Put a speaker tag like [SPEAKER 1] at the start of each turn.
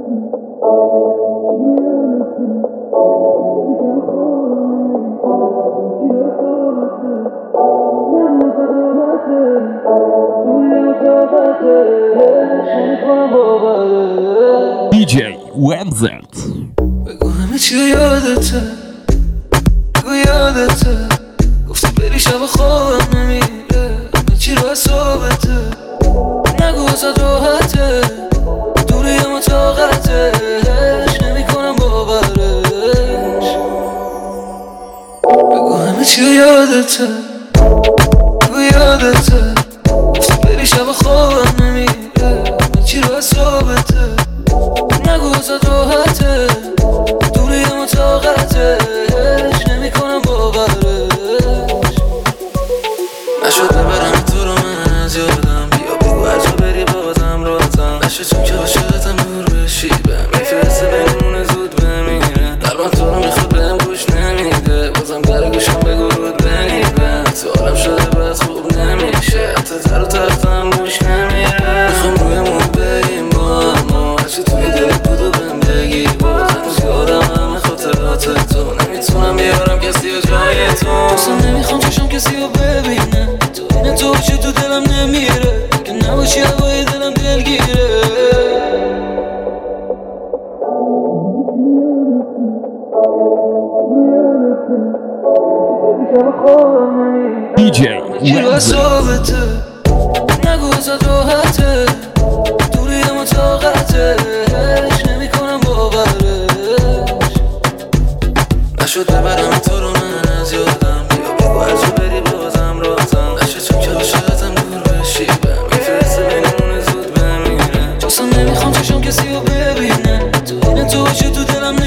[SPEAKER 1] DJ Wenzert.
[SPEAKER 2] بگو همه چی یادته، بگو یادته گفتی بری شب خوابم نمیره، همه چی رو حسابته، نگو ازت راحته، دوری اما طاقتش نمیکنم باورش. بگو همه چی یادته، بگو یادته گفتی بری شب خوابم نمیره، همه چی رو حسابته، نگو ازت راحته، دوری اما طاقتش نمیکنم باورش. نشد ببرم تو رو من از یادم، بیا بگو هر جا بری بازم رازم نشه، چون که عاشقتم دور بشی بهم میفرسته بمونه زود بمیره، قلبم تو رو میخواد بهم گوش نمیده، بازم در گوشم بگو رود بنیبم، تو حالم شده باید خوب نمیشه، حتی تر و تفتم گوش نمیره، میخوام رویمون بریم با هم، هرچی توی دلت بود و بهم بگی، بازم یادم همه خاطرات تو، نمیتونم بیارم کسی و جای تو، اصلا نمیخوام چشم کسی رو ببینه، تو این تو باشی تو دلم نمیره، که نباشی هوای دلم دلگیره.
[SPEAKER 1] DJ
[SPEAKER 2] چیلو
[SPEAKER 1] Wenzert.
[SPEAKER 2] حسابته، نگو ازت راحته، دوری اما طاقتش نمیکنم باورش. نشد ببرم تو رو من از یادم، بیا بگو هر جا بری بازم رازم نشه، چون که عاشقتم دور بشی بهم میفرسته بینمونه زود بمیره، اصلا نمیخوام چشم کسی رو ببینه، تو این تو باشی تو دلم